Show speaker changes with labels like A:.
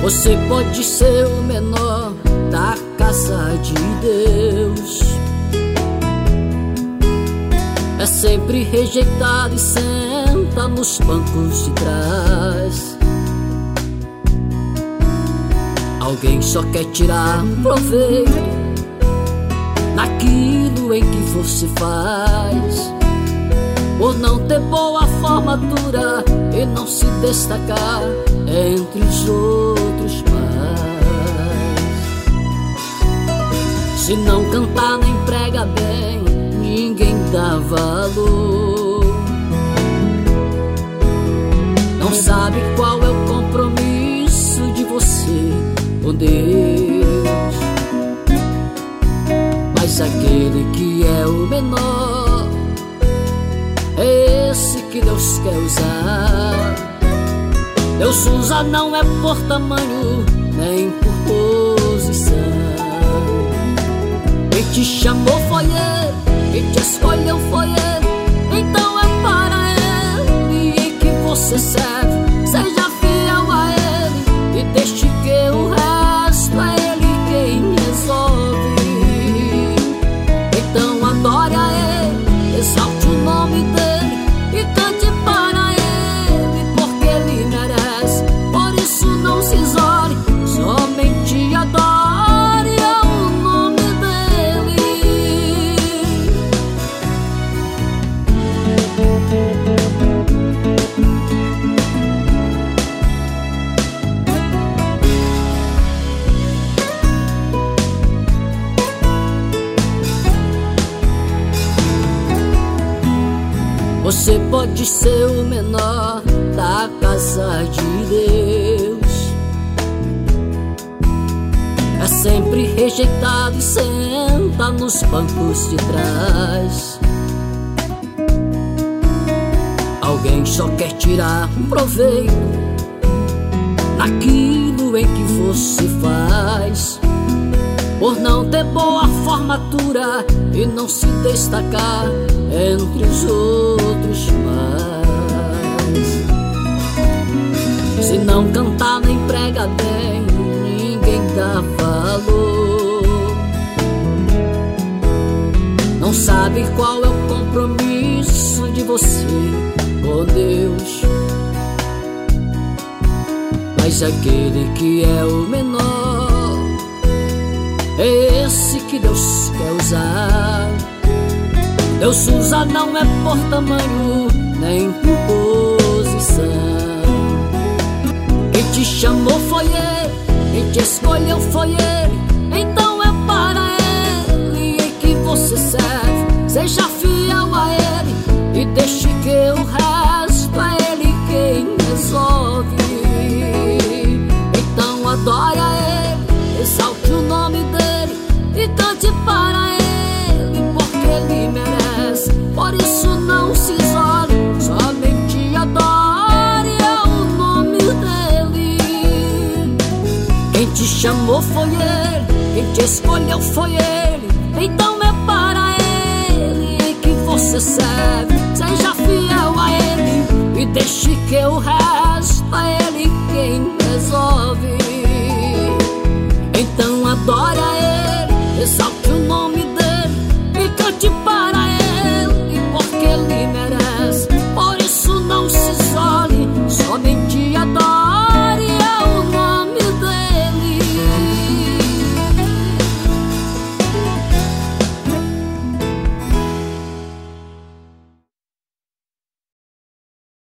A: Você pode ser o menor da casa de Deus, é sempre rejeitado e senta nos bancos de trás. Alguém só quer tirar proveito naquilo em que você faz, por não ter boa formatura e não se destacar entre os outros pais. Se não cantar nem prega bem, ninguém dá valor. Não sabe qual é o compromisso de você com Deus, mas aquele que é o menor é esse que Deus quer usar. Deus usa não é por tamanho, nem por posição. Quem te chamou foi Ele, quem te escolheu foi Ele, então é para Ele em que você serve. Seja fiel a Ele e deixe que o resto é Ele quem resolve. Então adore a Ele, exalte o nome dEle e cante para Ele, porque Ele merece. Por isso não se isole, somente adore o nome dEle. Você pode ser o menor da casa de Deus, é sempre rejeitado e senta nos bancos de trás. Alguém só quer tirar proveito naquilo em que você faz, por não ter boa formatura e não se destacar entre os outros pais. Se não cantar nem prega bem, ninguém dá valor. Não sabe qual é o compromisso de você com Deus, mas aquele que é o menor é esse que Deus quer usar. Deus usa não é por tamanho, nem por posição. Quem te chamou foi Ele, quem te escolheu foi Ele, então é para Ele em que você serve. Seja fiel a Ele e deixe que o resto é Ele quem resolve. Então adore a Ele, exalte o nome dEle e cante para Ele, porque Ele merece. Por isso não se isole, somente adore o nome dEle. Quem te chamou foi Ele, quem te escolheu foi Ele, então é para Ele em que você serve. Seja fiel a Ele e deixe que o resto